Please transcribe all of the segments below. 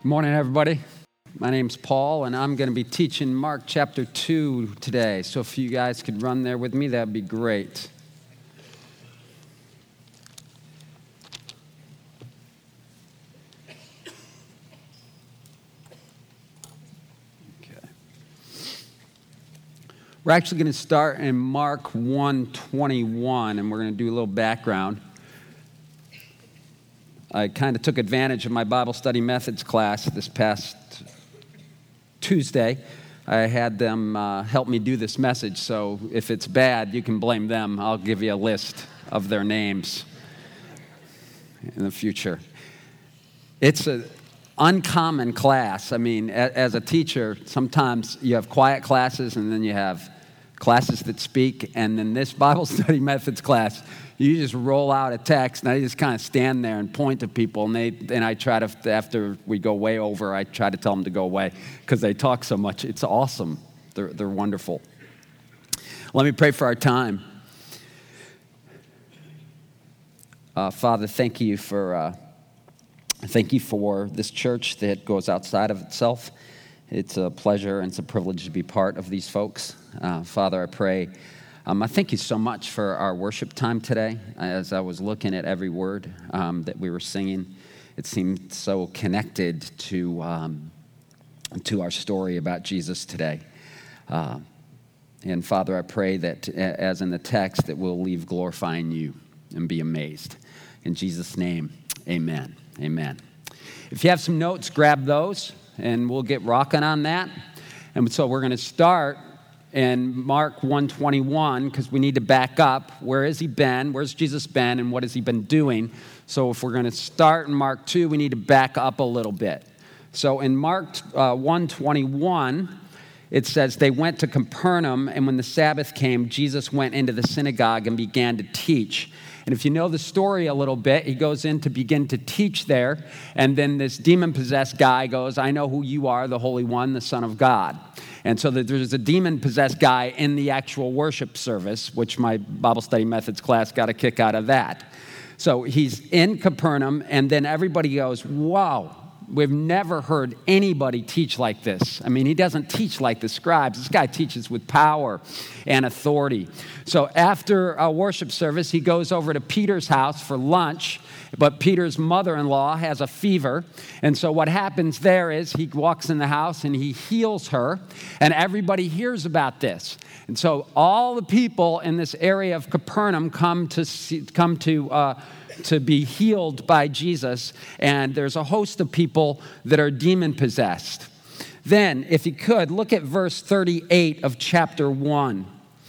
Morning, everybody. My name's Paul, and I'm going to be teaching Mark chapter 2 today. So if you guys could run there with me, that'd be great. Okay. We're actually going to start in Mark 1:21, and we're going to do a little background. I kind of took advantage of my Bible study methods class this past Tuesday. I had them help me do this message, so if it's bad, you can blame them. I'll give you a list of their names in the future. It's an uncommon class. I mean, as a teacher, sometimes you have quiet classes, and then you have classes that speak, and then this Bible study methods class, you just roll out a text, and I just kind of stand there and point to people, and I try to, after we go way over, I try to tell them to go away because they talk so much. It's awesome. They're wonderful. Let me pray for our time. Father, thank you for this church that goes outside of itself. It's a pleasure and it's a privilege to be part of these folks. Father, I pray. I thank you so much for our worship time today. As I was looking at every word that we were singing, it seemed so connected to our story about Jesus today. And Father, I pray that, as in the text, that we'll leave glorifying you and be amazed. In Jesus' name, amen. Amen. If you have some notes, grab those, and we'll get rocking on that. And so we're going to start in Mark 1:21, because we need to back up. Where has he been? Where's Jesus been? And what has he been doing? So if we're going to start in Mark 2, we need to back up a little bit. So in Mark 1:21, it says, they went to Capernaum, and when the Sabbath came, Jesus went into the synagogue and began to teach. And if you know the story a little bit, he goes in to begin to teach there, and then this demon-possessed guy goes, I know who you are, the Holy One, the Son of God. And so there's a demon-possessed guy in the actual worship service, which my Bible study methods class got a kick out of that. So he's in Capernaum, and then everybody goes, wow, we've never heard anybody teach like this. I mean, he doesn't teach like the scribes. This guy teaches with power and authority. So after a worship service, he goes over to Peter's house for lunch, but Peter's mother-in-law has a fever. And so what happens there is he walks in the house and he heals her, and everybody hears about this. And so all the people in this area of Capernaum come to be healed by Jesus, and there's a host of people that are demon-possessed. Then, if you could, look at verse 38 of chapter 1.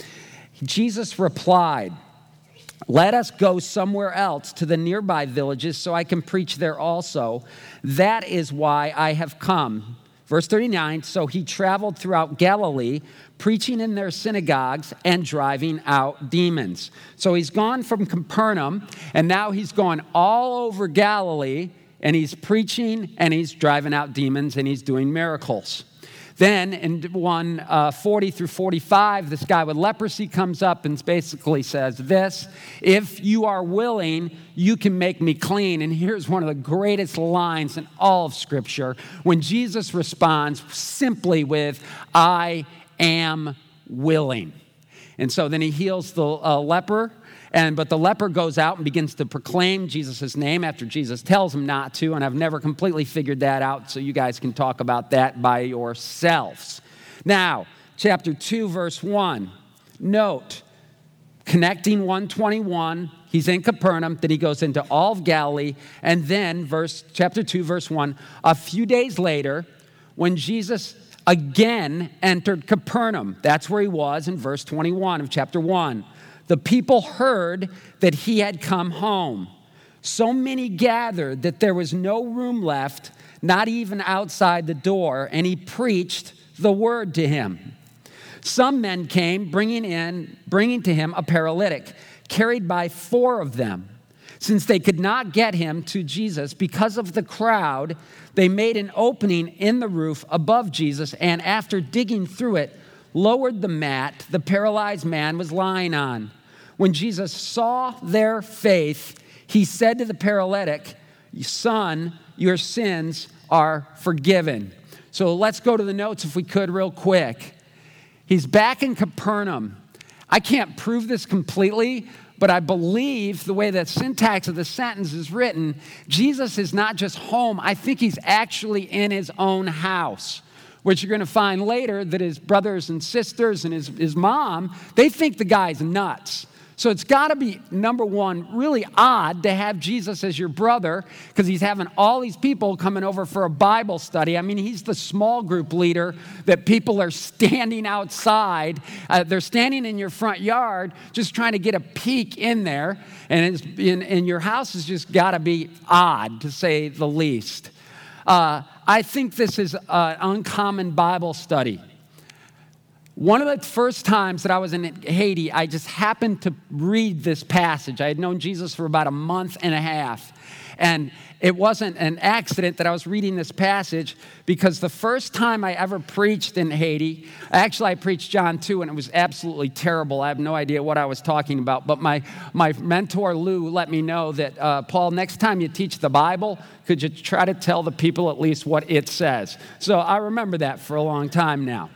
Jesus replied, let us go somewhere else to the nearby villages so I can preach there also. That is why I have come. Verse 39, so he traveled throughout Galilee, preaching in their synagogues and driving out demons. So he's gone from Capernaum, and now he's gone all over Galilee, and he's preaching, and he's driving out demons, and he's doing miracles. Then in 40 through 45, this guy with leprosy comes up and basically says this, if you are willing, you can make me clean. And here's one of the greatest lines in all of Scripture, when Jesus responds simply with, I am willing. And so then he heals the leper, but the leper goes out and begins to proclaim Jesus' name after Jesus tells him not to, and I've never completely figured that out, so you guys can talk about that by yourselves. Now, chapter 2, verse 1. Note, connecting 1:21, he's in Capernaum, then he goes into all of Galilee, and then chapter 2, verse 1, a few days later, when Jesus again entered Capernaum, that's where he was in verse 21 of chapter 1. The people heard that he had come home. So many gathered that there was no room left, not even outside the door, and he preached the word to him. Some men came, bringing to him a paralytic, carried by 4 of them. Since they could not get him to Jesus because of the crowd, they made an opening in the roof above Jesus, and after digging through it, lowered the mat the paralyzed man was lying on. When Jesus saw their faith, he said to the paralytic, son, your sins are forgiven. So let's go to the notes if we could real quick. He's back in Capernaum. I can't prove this completely, but I believe the way the syntax of the sentence is written, Jesus is not just home. I think he's actually in his own house, which you're going to find later that his brothers and sisters and his mom, they think the guy's nuts. So it's got to be, number one, really odd to have Jesus as your brother because he's having all these people coming over for a Bible study. I mean, he's the small group leader that people are standing outside. They're standing in your front yard just trying to get a peek in there. And your house has just got to be odd, to say the least. I think this is an uncommon Bible study. One of the first times that I was in Haiti, I just happened to read this passage. I had known Jesus for about a month and a half. And it wasn't an accident that I was reading this passage because the first time I ever preached in Haiti, I preached John 2, and it was absolutely terrible. I have no idea what I was talking about. But my mentor, Lou, let me know that, Paul, next time you teach the Bible, could you try to tell the people at least what it says? So I remember that for a long time now.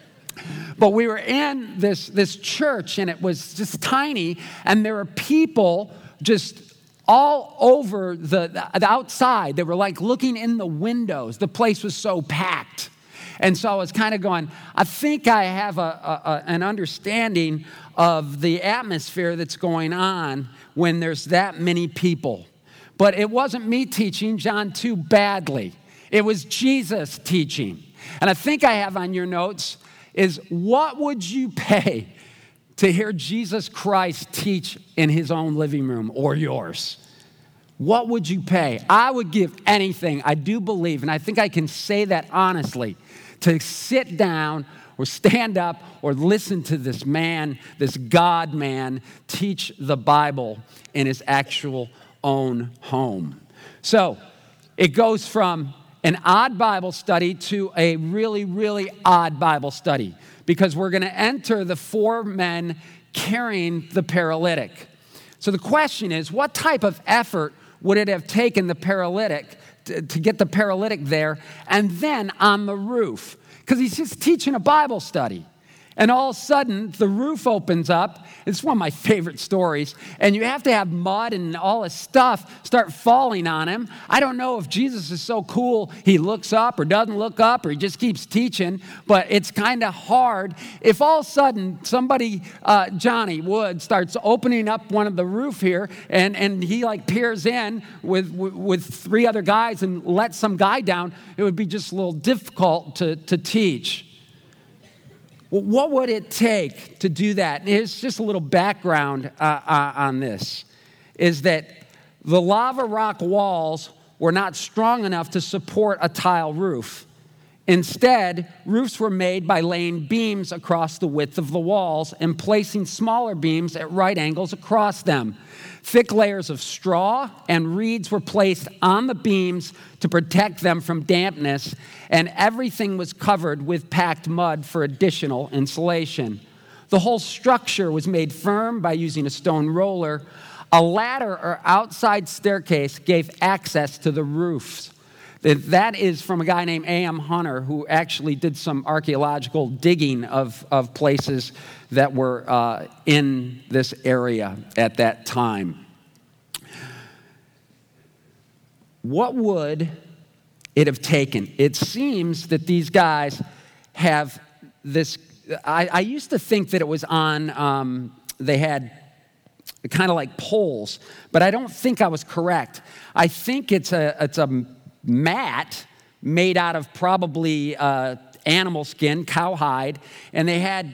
But we were in this church, and it was just tiny, and there were people just all over the outside. They were like looking in the windows. The place was so packed. And so I was kind of going, I think I have an understanding of the atmosphere that's going on when there's that many people. But it wasn't me teaching John 2 badly. It was Jesus teaching. And I think I have on your notes is, what would you pay to hear Jesus Christ teach in his own living room or yours? What would you pay? I would give anything, I do believe, and I think I can say that honestly, to sit down or stand up or listen to this man, this God man, teach the Bible in his actual own home. So it goes from an odd Bible study to a really, really odd Bible study because we're going to enter the 4 men carrying the paralytic. So the question is, what type of effort would it have taken the paralytic to get the paralytic there and then on the roof? Because he's just teaching a Bible study. And all of a sudden, the roof opens up. It's one of my favorite stories. And you have to have mud and all this stuff start falling on him. I don't know if Jesus is so cool he looks up or doesn't look up or he just keeps teaching. But it's kind of hard. If all of a sudden somebody, Johnny Wood, starts opening up one of the roof here and he like peers in with 3 other guys and lets some guy down, it would be just a little difficult to teach. Well, what would it take to do that? Here's just a little background on this, is that the lava rock walls were not strong enough to support a tile roof. Instead, roofs were made by laying beams across the width of the walls and placing smaller beams at right angles across them. Thick layers of straw and reeds were placed on the beams to protect them from dampness, and everything was covered with packed mud for additional insulation. The whole structure was made firm by using a stone roller. A ladder or outside staircase gave access to the roofs. That is from a guy named A.M. Hunter, who actually did some archaeological digging of places that were in this area at that time. What would it have taken? It seems that these guys have this. I used to think that it was on, they had kind of like poles, but I don't think I was correct. I think it's a mat made out of probably animal skin, cowhide, and they had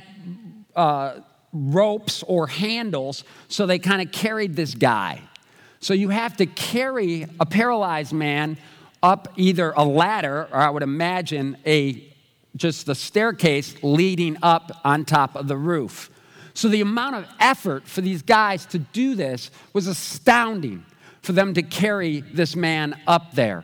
ropes or handles, so they kind of carried this guy. So you have to carry a paralyzed man up either a ladder, or I would imagine just the staircase leading up on top of the roof. So the amount of effort for these guys to do this was astounding, for them to carry this man up there.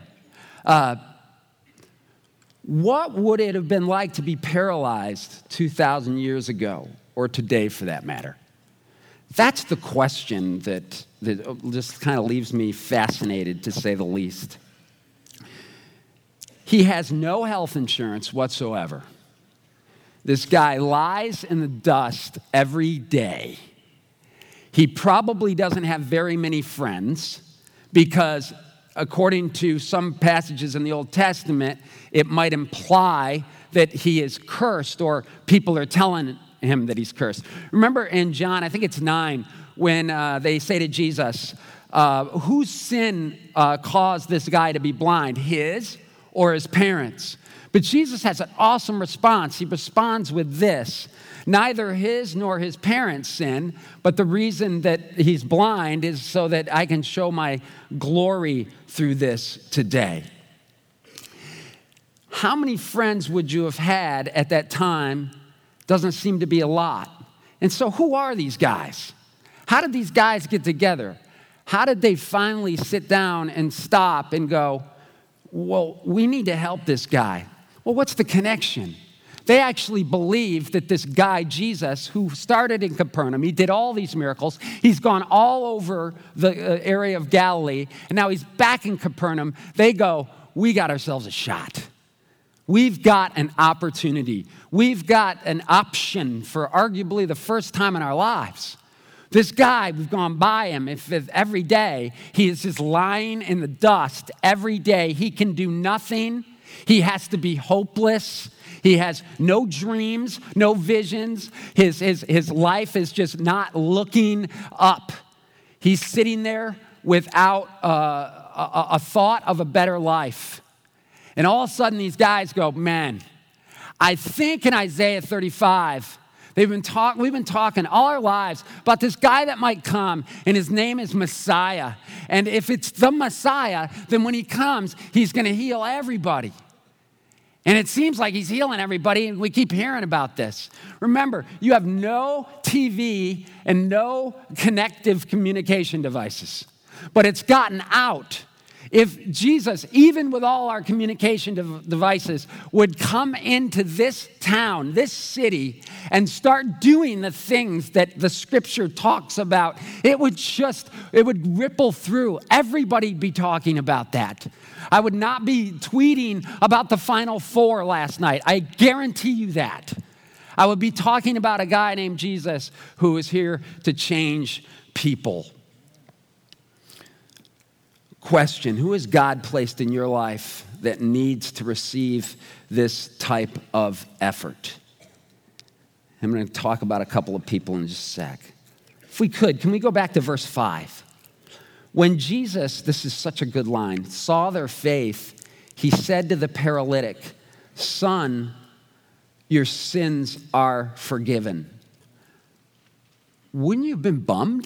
What would it have been like to be paralyzed 2,000 years ago, or today for that matter? That's the question that just kind of leaves me fascinated, to say the least. He has no health insurance whatsoever. This guy lies in the dust every day. He probably doesn't have very many friends because, according to some passages in the Old Testament, it might imply that he is cursed or people are telling him that he's cursed. Remember in John, I think it's 9, when they say to Jesus, whose sin caused this guy to be blind, his or his parents? But Jesus has an awesome response. He responds with this: neither his nor his parents' sin, but the reason that he's blind is so that I can show my glory through this today. How many friends would you have had at that time? Doesn't seem to be a lot. And so who are these guys? How did these guys get together? How did they finally sit down and stop and go, well, we need to help this guy? Well, what's the connection? They actually believe that this guy, Jesus, who started in Capernaum, he did all these miracles. He's gone all over the area of Galilee, and now he's back in Capernaum. They go, we got ourselves a shot. We've got an opportunity. We've got an option for arguably the first time in our lives. This guy, we've gone by him if every day. He is just lying in the dust every day. He can do nothing. He has to be hopeless. He has no dreams, no visions. His life is just not looking up. He's sitting there without a thought of a better life. And all of a sudden, these guys go, man, I think in Isaiah 35, we've been talking all our lives about this guy that might come, and his name is Messiah. And if it's the Messiah, then when he comes, he's going to heal everybody. And it seems like he's healing everybody, and we keep hearing about this. Remember, you have no TV and no connective communication devices, but it's gotten out. If Jesus, even with all our communication devices, would come into this town, this city, and start doing the things that the scripture talks about, it would ripple through. Everybody'd be talking about that. I would not be tweeting about the Final Four last night. I guarantee you that. I would be talking about a guy named Jesus who is here to change people. Question: who has God placed in your life that needs to receive this type of effort? I'm going to talk about a couple of people in just a sec. If we could, can we go back to verse 5? When Jesus, this is such a good line, saw their faith, he said to the paralytic, son, your sins are forgiven. Wouldn't you have been bummed?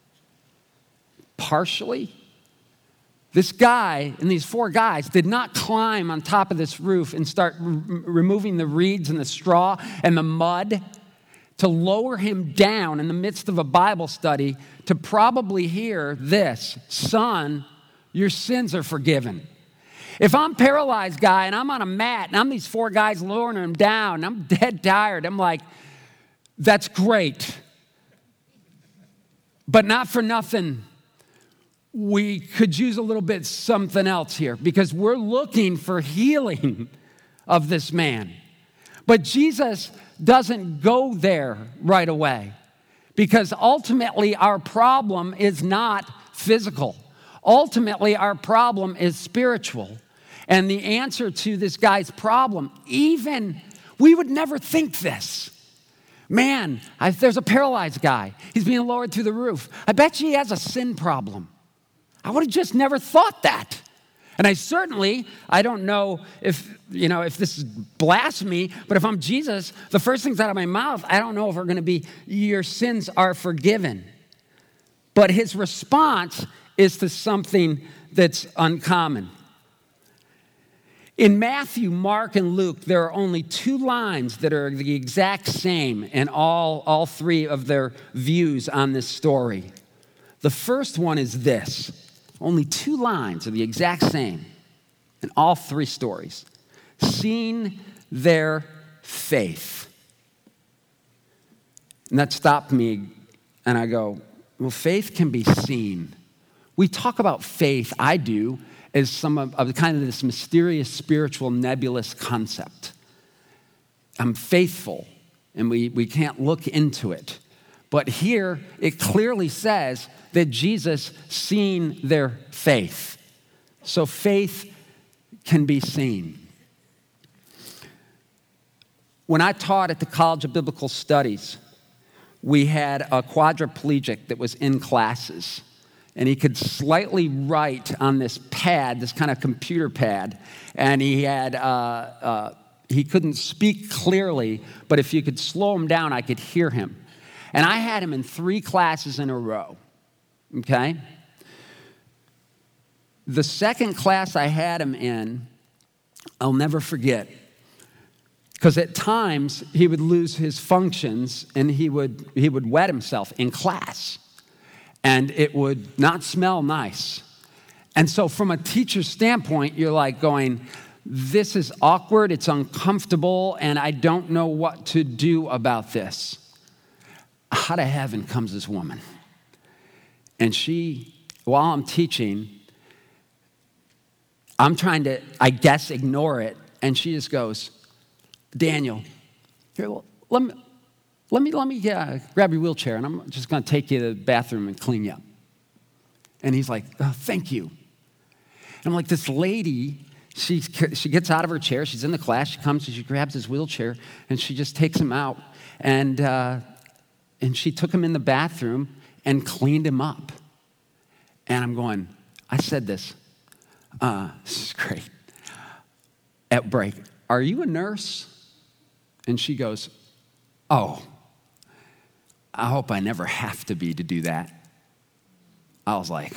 Partially? This guy and these 4 guys did not climb on top of this roof and start removing the reeds and the straw and the mud to lower him down in the midst of a Bible study to probably hear this: son, your sins are forgiven. If I'm a paralyzed guy and I'm on a mat and I'm these 4 guys lowering him down, and I'm dead tired, I'm like, that's great. But not for nothing, we could use a little bit something else here, because we're looking for healing of this man. But Jesus doesn't go there right away, because ultimately our problem is not physical. Ultimately our problem is spiritual. And the answer to this guy's problem, even we would never think this. Man, there's a paralyzed guy. He's being lowered through the roof. I bet you he has a sin problem. I would have just never thought that. And I don't know if this is blasphemy, but if I'm Jesus, the first things out of my mouth, I don't know if are going to be, your sins are forgiven. But his response is to something that's uncommon. In Matthew, Mark, and Luke, there are only 2 lines that are the exact same in all 3 of their views on this story. The first one is this. Only 2 lines are the exact same in all 3 stories. Seeing their faith. And that stopped me, and I go, well, faith can be seen. We talk about faith, I do, is some of kind of this mysterious spiritual nebulous concept. I'm faithful, and we can't look into it. But here, it clearly says that Jesus seen their faith. So faith can be seen. When I taught at the College of Biblical Studies, we had a quadriplegic that was in classes. And he could slightly write on this pad, this kind of computer pad. And he couldn't speak clearly, but if you could slow him down, I could hear him. And I had him in 3 classes in a row, okay? The second class I had him in, I'll never forget, because at times he would lose his functions and he would wet himself in class, and it would not smell nice. And so from a teacher's standpoint, you're like going, this is awkward, it's uncomfortable, and I don't know what to do about this. Out of heaven comes this woman. And she, while I'm teaching, I'm trying to, I guess, ignore it. And she just goes, Daniel, here, let me grab your wheelchair, and I'm just going to take you to the bathroom and clean you up. And he's like, oh, thank you. And I'm like, this lady, she gets out of her chair. She's in the class. She comes and she grabs his wheelchair, and she just takes him out. And she took him in the bathroom and cleaned him up. And I'm going, I said this. This is great. At break, are you a nurse? And she goes, oh, I hope I never have to be to do that. I was like,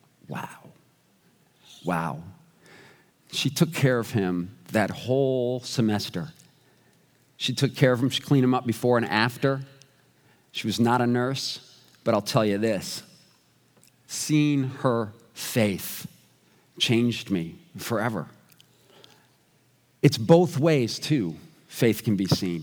wow. She took care of him that whole semester. She took care of him. She cleaned him up before and after. She was not a nurse, but I'll tell you this. Seeing her faith changed me forever. It's both ways, too. Faith can be seen.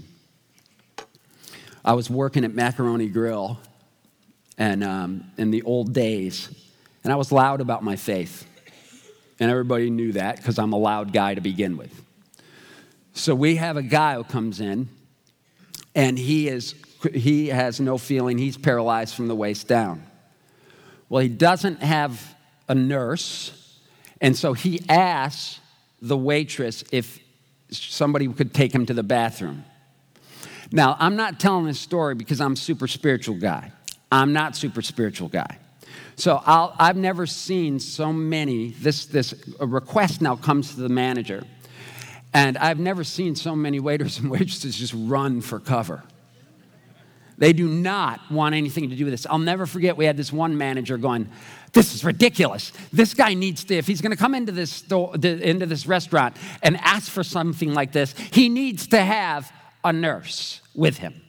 I was working at Macaroni Grill and in the old days, and I was loud about my faith. And everybody knew that because I'm a loud guy to begin with. So we have a guy who comes in, and he has no feeling. He's paralyzed from the waist down. Well, he doesn't have a nurse, and so he asks the waitress if somebody could take him to the bathroom. Now, I'm not telling this story because I'm a super spiritual guy. I'm not super spiritual guy. So I've never seen so many, this request now comes to the manager, and I've never seen so many waiters and waitresses just run for cover. They do not want anything to do with this. I'll never forget, we had this one manager going, this is ridiculous. This guy needs to, if he's going to come into this restaurant and ask for something like this, he needs to have a nurse with him.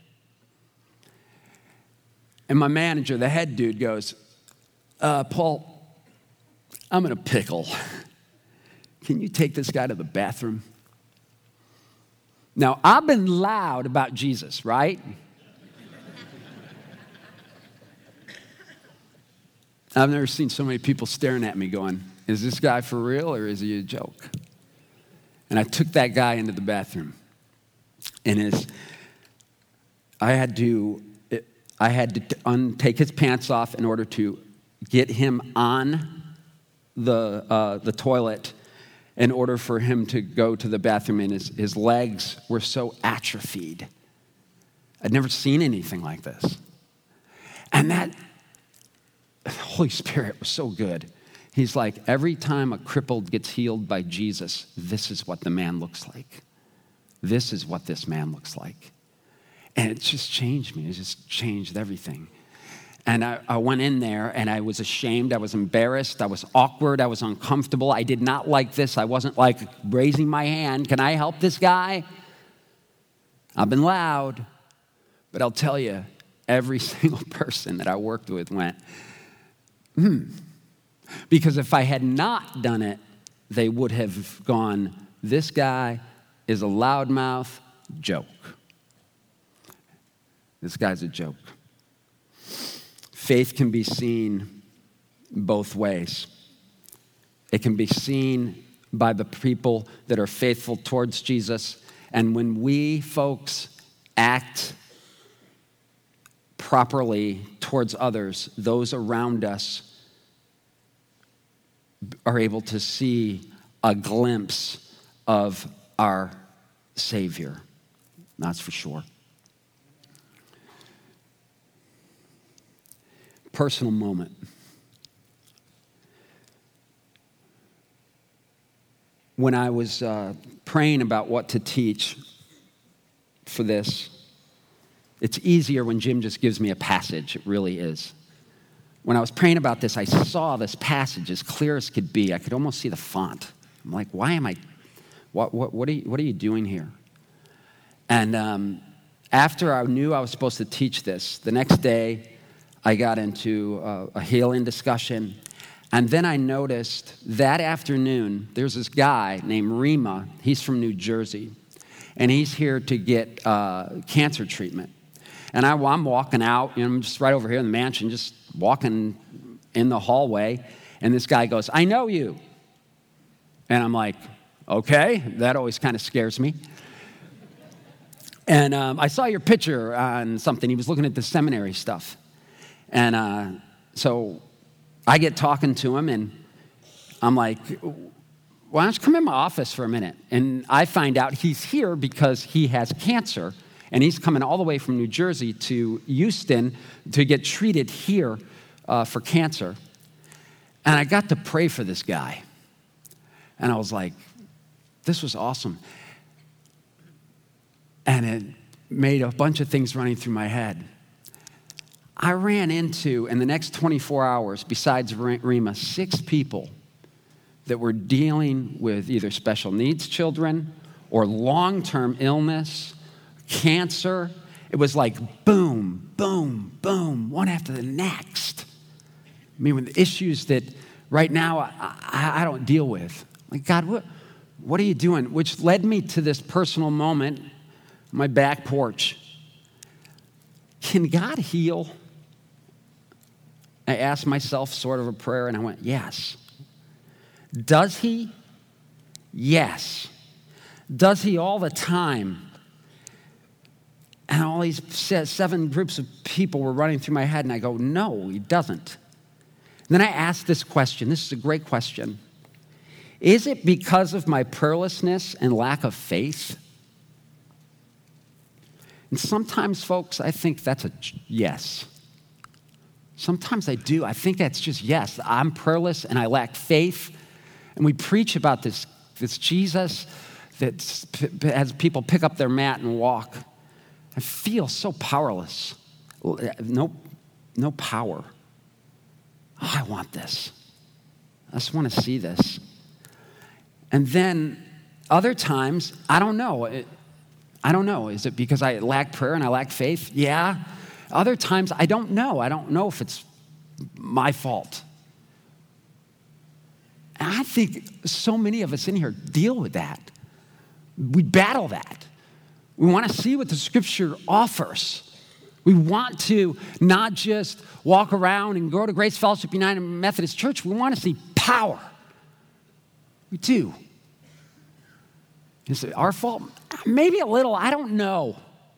And my manager, the head dude, goes, Paul, I'm in a pickle. Can you take this guy to the bathroom? Now, I've been loud about Jesus, right? I've never seen so many people staring at me going, is this guy for real or is he a joke? And I took that guy into the bathroom. And I had to take his pants off in order to get him on the toilet in order for him to go to the bathroom, and his legs were so atrophied. I'd never seen anything like this. And that Holy Spirit was so good. He's like, every time a crippled gets healed by Jesus, this is what the man looks like. This is what this man looks like. And it just changed me. It just changed everything. And I went in there, and I was ashamed. I was embarrassed. I was awkward. I was uncomfortable. I did not like this. I wasn't like raising my hand. Can I help this guy? I've been loud. But I'll tell you, every single person that I worked with went, Because if I had not done it, they would have gone, this guy is a loudmouth joke. This guy's a joke. Faith can be seen both ways. It can be seen by the people that are faithful towards Jesus. And when we, folks, act properly towards others, those around us are able to see a glimpse of our Savior. That's for sure. Personal moment. When I was praying about what to teach for this, it's easier when Jim just gives me a passage. It really is. When I was praying about this, I saw this passage as clear as could be. I could almost see the font. I'm like, why am I, what are you doing here? And after I knew I was supposed to teach this, the next day I got into a healing discussion. And then I noticed that afternoon, there's this guy named Rima. He's from New Jersey. And he's here to get cancer treatment. And I'm walking out, I'm just right over here in the mansion, just walking in the hallway. And this guy goes, "I know you." And I'm like, okay, that always kind of scares me. And I saw your picture on something. He was looking at the seminary stuff. And so I get talking to him, and I'm like, "Why don't you come in my office for a minute?" And I find out he's here because he has cancer, and he's coming all the way from New Jersey to Houston to get treated here for cancer. And I got to pray for this guy. And I was like, this was awesome. And it made a bunch of things running through my head. I ran into, in the next 24 hours, besides Rima, 6 people that were dealing with either special needs children or long-term illness, cancer. It was like boom, boom, boom, one after the next. I mean, with issues that right now I don't deal with. Like, God, what are you doing? Which led me to this personal moment on my back porch. Can God heal? I asked myself sort of a prayer, and I went, yes. Does he? Yes. Does he all the time? And all these 7 groups of people were running through my head, and I go, no, he doesn't. And then I asked this question. This is a great question. Is it because of my prayerlessness and lack of faith? And sometimes, folks, I think that's a yes. Sometimes I do. I think that's just yes. I'm prayerless and I lack faith. And we preach about this Jesus that has people pick up their mat and walk. I feel so powerless. No power. Oh, I want this. I just want to see this. And then other times, I don't know. I don't know. Is it because I lack prayer and I lack faith? Yeah. Other times, I don't know. I don't know if it's my fault. And I think so many of us in here deal with that. We battle that. We want to see what the Scripture offers. We want to not just walk around and go to Grace Fellowship United Methodist Church. We want to see power. We do. Is it our fault? Maybe a little. I don't know.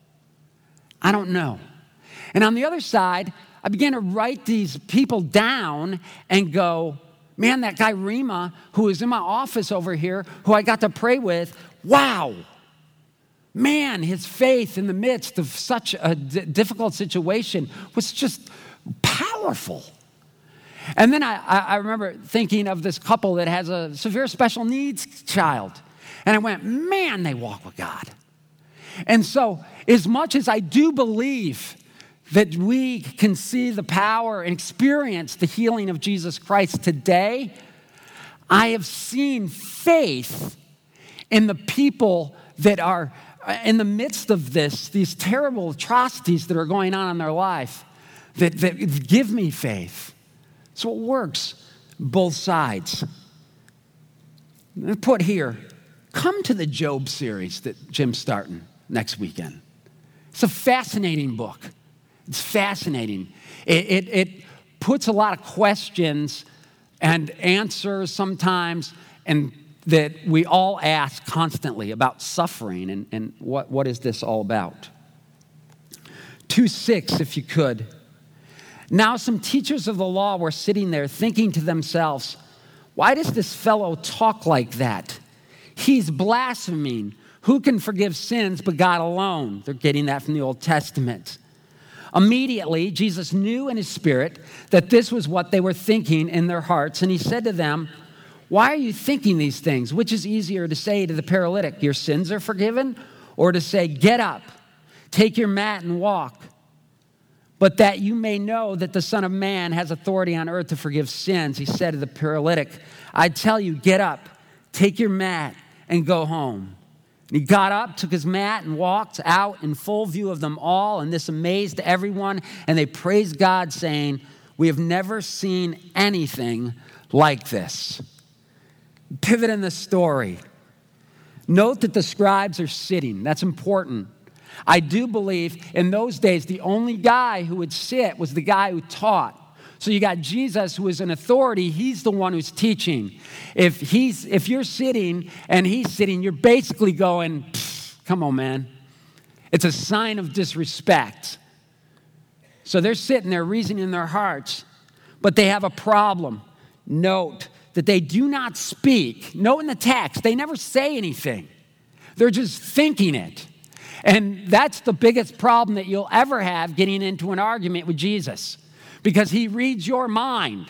And on the other side, I began to write these people down and go, man, that guy Rima, who is in my office over here, who I got to pray with, wow. Man, his faith in the midst of such a difficult situation was just powerful. And then I remember thinking of this couple that has a severe special needs child. And I went, man, they walk with God. And so as much as I do believe that we can see the power and experience the healing of Jesus Christ today, I have seen faith in the people that are in the midst of these terrible atrocities that are going on in their life that give me faith. So it works both sides. I put here, come to the Job series that Jim's starting next weekend. It's a fascinating book. It's fascinating. It puts a lot of questions and answers sometimes, and that we all ask constantly about suffering and what is this all about. 2:6, if you could. Now some teachers of the law were sitting there thinking to themselves, why does this fellow talk like that? He's blaspheming. Who can forgive sins but God alone? They're getting that from the Old Testament. Immediately, Jesus knew in his spirit that this was what they were thinking in their hearts, and he said to them, why are you thinking these things? Which is easier to say to the paralytic, your sins are forgiven, or to say, get up, take your mat and walk? But that you may know that the Son of Man has authority on earth to forgive sins, he said to the paralytic, I tell you, get up, take your mat, and go home. And he got up, took his mat, and walked out in full view of them all, and this amazed everyone, and they praised God, saying, we have never seen anything like this. Pivot in the story. Note that the scribes are sitting. That's important. I do believe in those days, the only guy who would sit was the guy who taught. So you got Jesus, who is an authority. He's the one who's teaching. If you're sitting and he's sitting, you're basically going, come on, man. It's a sign of disrespect. So they're sitting there reasoning in their hearts, but they have a problem. Note that they do not speak. Note in the text, they never say anything. They're just thinking it. And that's the biggest problem that you'll ever have getting into an argument with Jesus, because he reads your mind.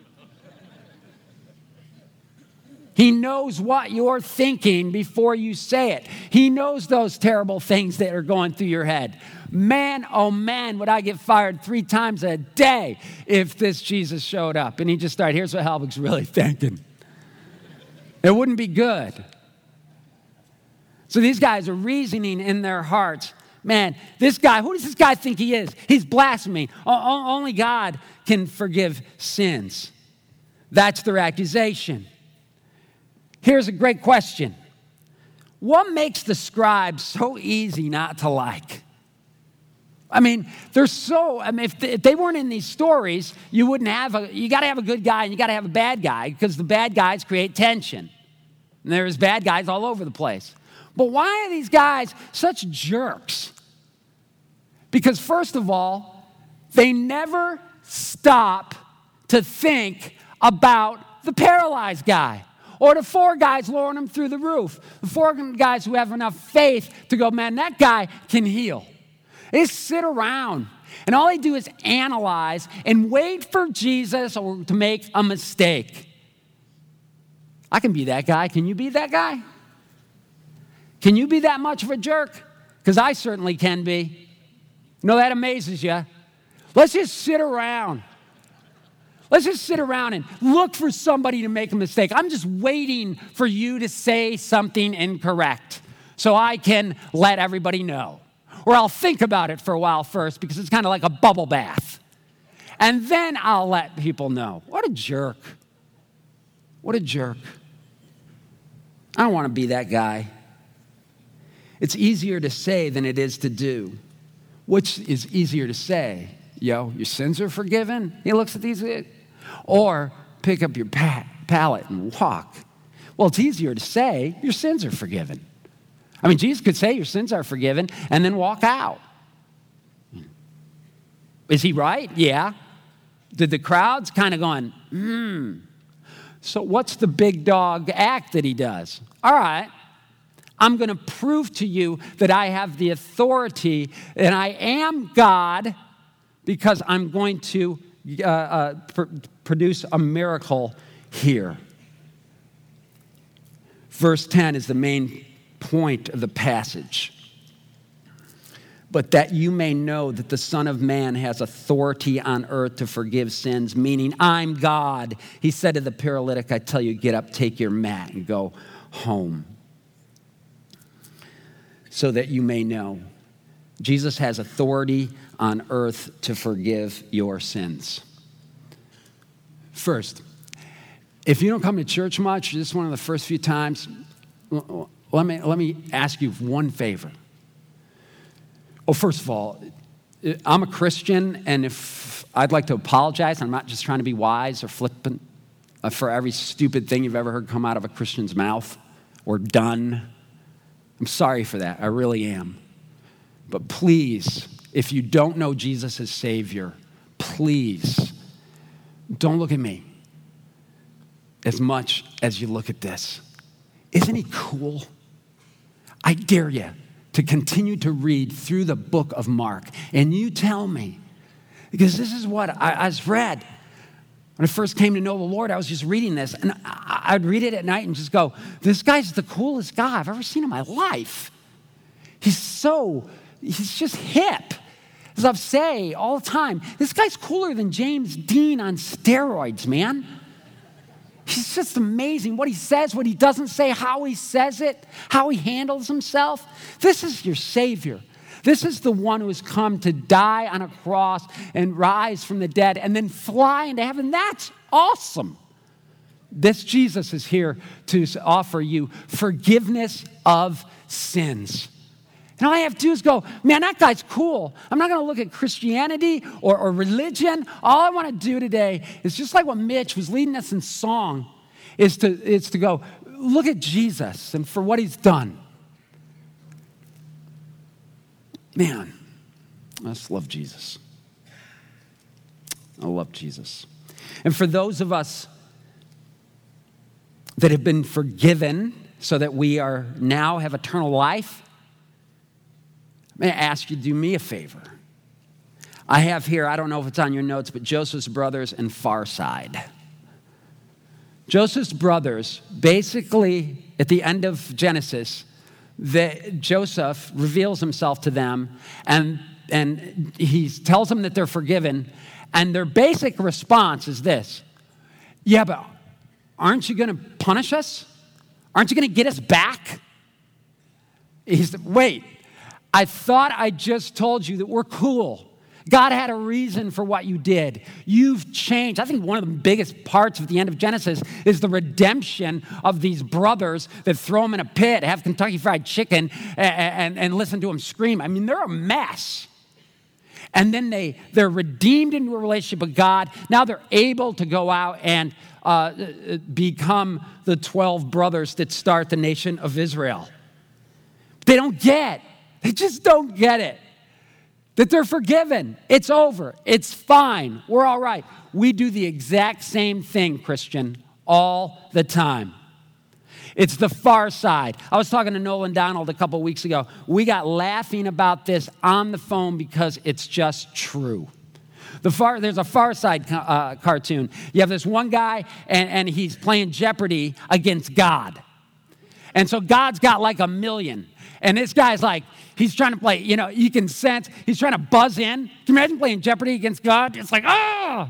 He knows what you're thinking before you say it. He knows those terrible things that are going through your head. Man, oh man, would I get fired 3 times a day if this Jesus showed up. And he just started, here's what Helbig's really thinking. It wouldn't be good. So these guys are reasoning in their hearts. Man, this guy, who does this guy think he is? He's blaspheming. Only God can forgive sins. That's their accusation. Here's a great question. What makes the scribes so easy not to like? I mean, if they weren't in these stories, you got to have a good guy and you got to have a bad guy, because the bad guys create tension. And there's bad guys all over the place. But why are these guys such jerks? Because first of all, they never stop to think about the paralyzed guy or the 4 guys lowering him through the roof. The 4 guys who have enough faith to go, man, that guy can heal. They sit around and all they do is analyze and wait for Jesus to make a mistake. I can be that guy. Can you be that guy? Can you be that much of a jerk? Because I certainly can be. No, that amazes you. Let's just sit around. Let's just sit around and look for somebody to make a mistake. I'm just waiting for you to say something incorrect so I can let everybody know. Or I'll think about it for a while first, because it's kind of like a bubble bath. And then I'll let people know. What a jerk. What a jerk. I don't want to be that guy. It's easier to say than it is to do. Which is easier to say? Your sins are forgiven? He looks at these. Or pick up your pallet and walk. Well, it's easier to say your sins are forgiven. I mean, Jesus could say your sins are forgiven and then walk out. Is he right? Yeah. Did the crowds kind of going, So what's the big dog act that he does? All right. I'm going to prove to you that I have the authority and I am God, because I'm going to produce a miracle here. Verse 10 is the main point of the passage. But that you may know that the Son of Man has authority on earth to forgive sins, meaning I'm God. He said to the paralytic, I tell you, get up, take your mat, and go home. So that you may know. Jesus has authority on earth to forgive your sins. First, if you don't come to church much, this is one of the first few times, let me ask you one favor. Oh, first of all, I'm a Christian, and if I'd like to apologize, I'm not just trying to be wise or flippant. for every stupid thing you've ever heard come out of a Christian's mouth or done. I'm sorry for that. I really am. But please, if you don't know Jesus as Savior, please don't look at me as much as you look at this. Isn't he cool? I dare you to continue to read through the book of Mark, and you tell me, because this is what I read. When I first came to know the Lord, I was just reading this, and I'd read it at night and just go, this guy's the coolest guy I've ever seen in my life. He's just hip. As I say all the time, this guy's cooler than James Dean on steroids, man. He's just amazing what he says, what he doesn't say, how he says it, how he handles himself. This is your Savior. This is the one who has come to die on a cross and rise from the dead and then fly into heaven. That's awesome. This Jesus is here to offer you forgiveness of sins. And all I have to do is go, man, that guy's cool. I'm not going to look at Christianity or religion. All I want to do today is just like what Mitch was leading us in song, is to go, look at Jesus and for what he's done. Man, I just love Jesus. I love Jesus. And for those of us that have been forgiven so that we are now have eternal life, may I ask you to do me a favor. I have here, I don't know if it's on your notes, but Joseph's brothers and Far Side. Joseph's brothers, basically at the end of Genesis, Joseph reveals himself to them, and he tells them that they're forgiven, and their basic response is this: yeah, but aren't you going to punish us? Aren't you going to get us back? He said, wait, I thought I just told you that we're cool. God had a reason for what you did. You've changed. I think one of the biggest parts of the end of Genesis is the redemption of these brothers that throw them in a pit, have Kentucky Fried Chicken, and listen to them scream. I mean, they're a mess. And then they're redeemed into a relationship with God. Now they're able to go out and become the 12 brothers that start the nation of Israel. They just don't get it. That they're forgiven. It's over. It's fine. We're all right. We do the exact same thing, Christian, all the time. It's the Far Side. I was talking to Nolan Donald a couple weeks ago. We got laughing about this on the phone because it's just true. There's a Far Side cartoon. You have this one guy, and he's playing Jeopardy against God. And so God's got like 1 million. And this guy's like, he's trying to play, you can sense, he's trying to buzz in. Can you imagine playing Jeopardy against God? It's like, ah!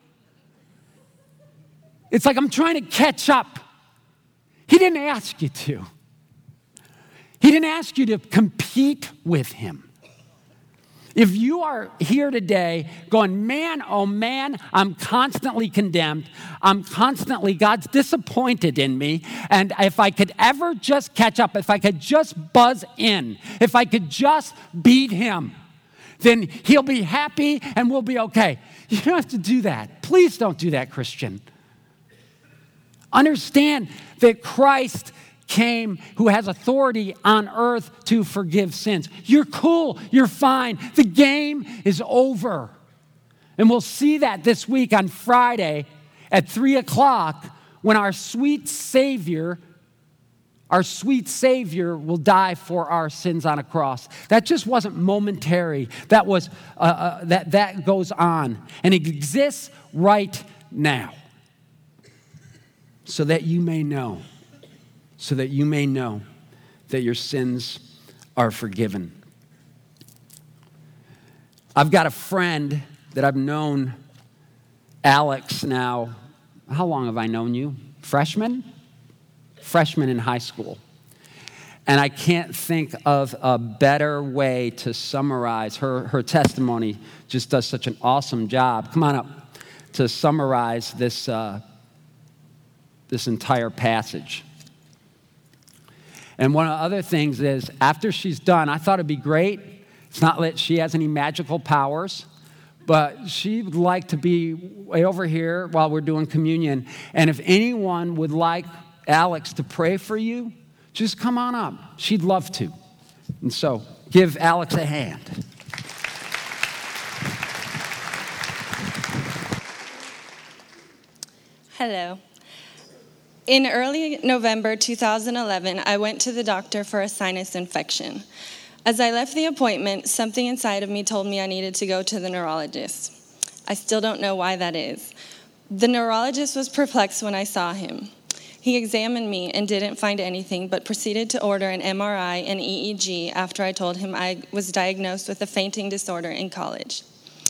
It's like, I'm trying to catch up. He didn't ask you to. He didn't ask you to compete with him. If you are here today going, man, oh man, I'm constantly condemned. God's disappointed in me. And if I could ever just catch up, if I could just buzz in, if I could just beat him, then he'll be happy and we'll be okay. You don't have to do that. Please don't do that, Christian. Understand that Christ came, who has authority on earth to forgive sins. You're cool. You're fine. The game is over. And we'll see that this week on Friday at 3 o'clock when our sweet Savior will die for our sins on a cross. That just wasn't momentary. That was that goes on. And it exists right now. So that you may know that your sins are forgiven. I've got a friend that I've known, Alex, now. How long have I known you? Freshman in high school. And I can't think of a better way to summarize her testimony. Just does such an awesome job. Come on up to summarize this entire passage. And one of the other things is, after she's done, I thought it'd be great. It's not that she has any magical powers, but she would like to be way over here while we're doing communion. And if anyone would like Alex to pray for you, just come on up. She'd love to. And so give Alex a hand. Hello. In early November 2011, I went to the doctor for a sinus infection. As I left the appointment, something inside of me told me I needed to go to the neurologist. I still don't know why that is. The neurologist was perplexed when I saw him. He examined me and didn't find anything, but proceeded to order an MRI and EEG after I told him I was diagnosed with a fainting disorder in college.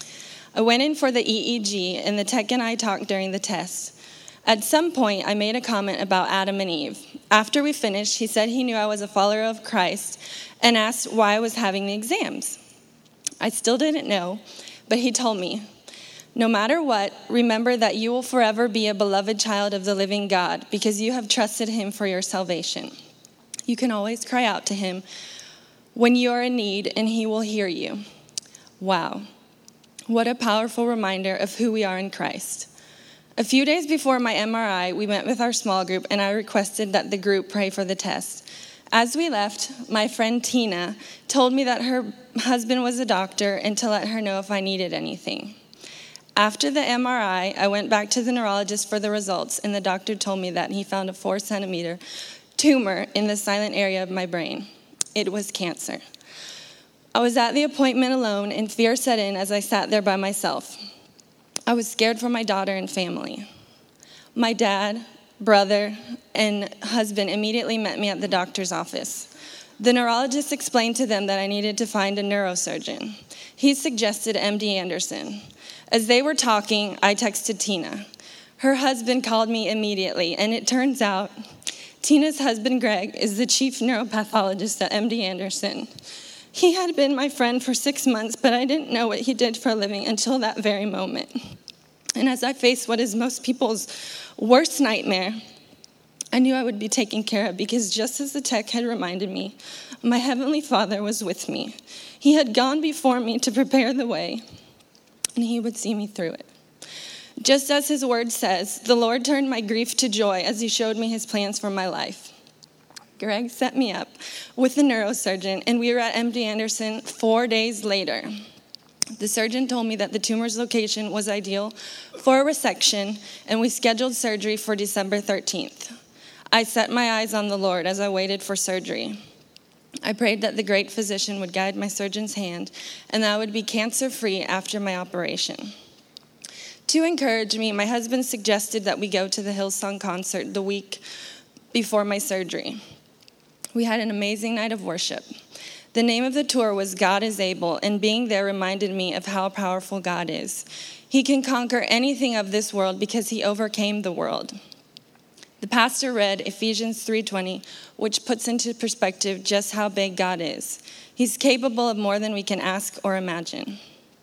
I went in for the EEG, and the tech and I talked during the test. At some point, I made a comment about Adam and Eve. After we finished, he said he knew I was a follower of Christ and asked why I was having the exams. I still didn't know, but he told me, "No matter what, remember that you will forever be a beloved child of the living God because you have trusted him for your salvation. You can always cry out to him when you are in need, and he will hear you." Wow, what a powerful reminder of who we are in Christ. A few days before my MRI, we went with our small group, and I requested that the group pray for the test. As we left, my friend Tina told me that her husband was a doctor and to let her know if I needed anything. After the MRI, I went back to the neurologist for the results, and the doctor told me that he found a 4-centimeter tumor in the silent area of my brain. It was cancer. I was at the appointment alone, and fear set in as I sat there by myself. I was scared for my daughter and family. My dad, brother, and husband immediately met me at the doctor's office. The neurologist explained to them that I needed to find a neurosurgeon. He suggested MD Anderson. As they were talking, I texted Tina. Her husband called me immediately, and it turns out Tina's husband, Greg, is the chief neuropathologist at MD Anderson. He had been my friend for 6 months, but I didn't know what he did for a living until that very moment. And as I faced what is most people's worst nightmare, I knew I would be taken care of because just as the tech had reminded me, my Heavenly Father was with me. He had gone before me to prepare the way, and he would see me through it. Just as his word says, the Lord turned my grief to joy as he showed me his plans for my life. Greg set me up with a neurosurgeon, and we were at MD Anderson 4 days later. The surgeon told me that the tumor's location was ideal for a resection, and we scheduled surgery for December 13th. I set my eyes on the Lord as I waited for surgery. I prayed that the great physician would guide my surgeon's hand, and that I would be cancer-free after my operation. To encourage me, my husband suggested that we go to the Hillsong concert the week before my surgery. We had an amazing night of worship. The name of the tour was God is Able, and being there reminded me of how powerful God is. He can conquer anything of this world because he overcame the world. The pastor read Ephesians 3:20, which puts into perspective just how big God is. He's capable of more than we can ask or imagine.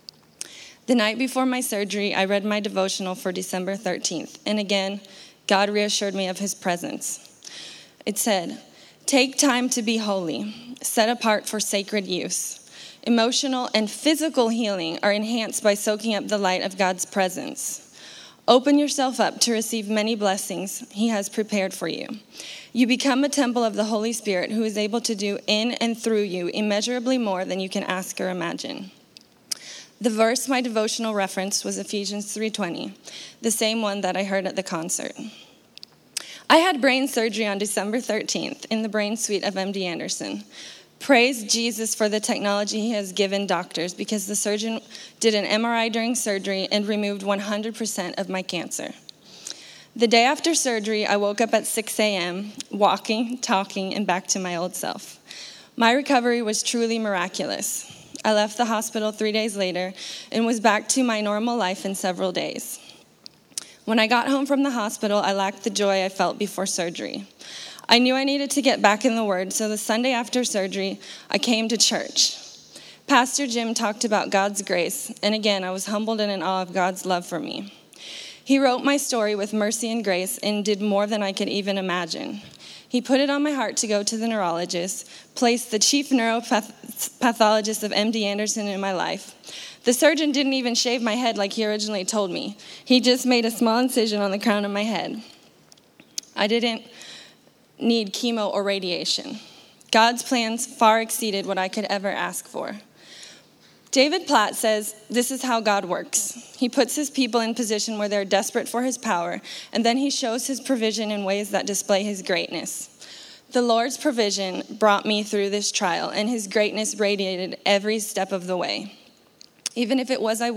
The night before my surgery, I read my devotional for December 13th, and again, God reassured me of his presence. It said, "Take time to be holy, set apart for sacred use. Emotional and physical healing are enhanced by soaking up the light of God's presence. Open yourself up to receive many blessings he has prepared for you. You become a temple of the Holy Spirit who is able to do in and through you immeasurably more than you can ask or imagine." The verse my devotional referenced was Ephesians 3:20, the same one that I heard at the concert. I had brain surgery on December 13th in the brain suite of MD Anderson. Praise Jesus for the technology he has given doctors because the surgeon did an MRI during surgery and removed 100% of my cancer. The day after surgery, I woke up at 6 a.m., walking, talking, and back to my old self. My recovery was truly miraculous. I left the hospital 3 days later and was back to my normal life in several days. When I got home from the hospital, I lacked the joy I felt before surgery. I knew I needed to get back in the Word, so the Sunday after surgery, I came to church. Pastor Jim talked about God's grace, and again, I was humbled and in awe of God's love for me. He wrote my story with mercy and grace and did more than I could even imagine. He put it on my heart to go to the neurologist, placed the chief neuropathologist of MD Anderson in my life. The surgeon didn't even shave my head like he originally told me. He just made a small incision on the crown of my head. I didn't need chemo or radiation. God's plans far exceeded what I could ever ask for. David Platt says, this is how God works. He puts his people in position where they're desperate for his power, and then he shows his provision in ways that display his greatness. The Lord's provision brought me through this trial, and his greatness radiated every step of the way. Even if it wasn't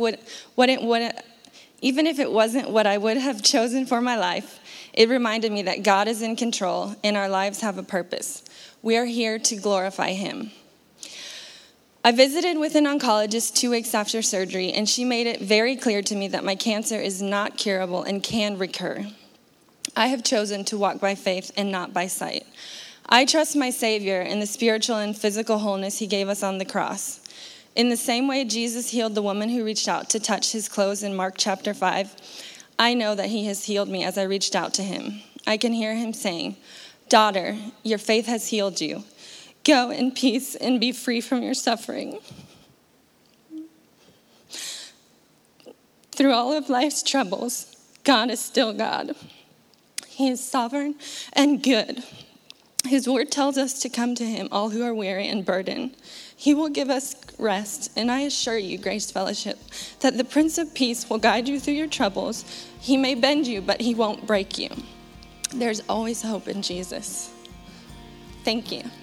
what I would have chosen for my life, it reminded me that God is in control and our lives have a purpose. We are here to glorify him. I visited with an oncologist 2 weeks after surgery, and she made it very clear to me that my cancer is not curable and can recur. I have chosen to walk by faith and not by sight. I trust my Savior in the spiritual and physical wholeness he gave us on the cross. In the same way Jesus healed the woman who reached out to touch his clothes in Mark chapter 5, I know that he has healed me as I reached out to him. I can hear him saying, "Daughter, your faith has healed you. Go in peace and be free from your suffering." Through all of life's troubles, God is still God. He is sovereign and good. His word tells us to come to him, all who are weary and burdened. He will give us rest, and I assure you, Grace Fellowship, that the Prince of Peace will guide you through your troubles. He may bend you, but he won't break you. There's always hope in Jesus. Thank you.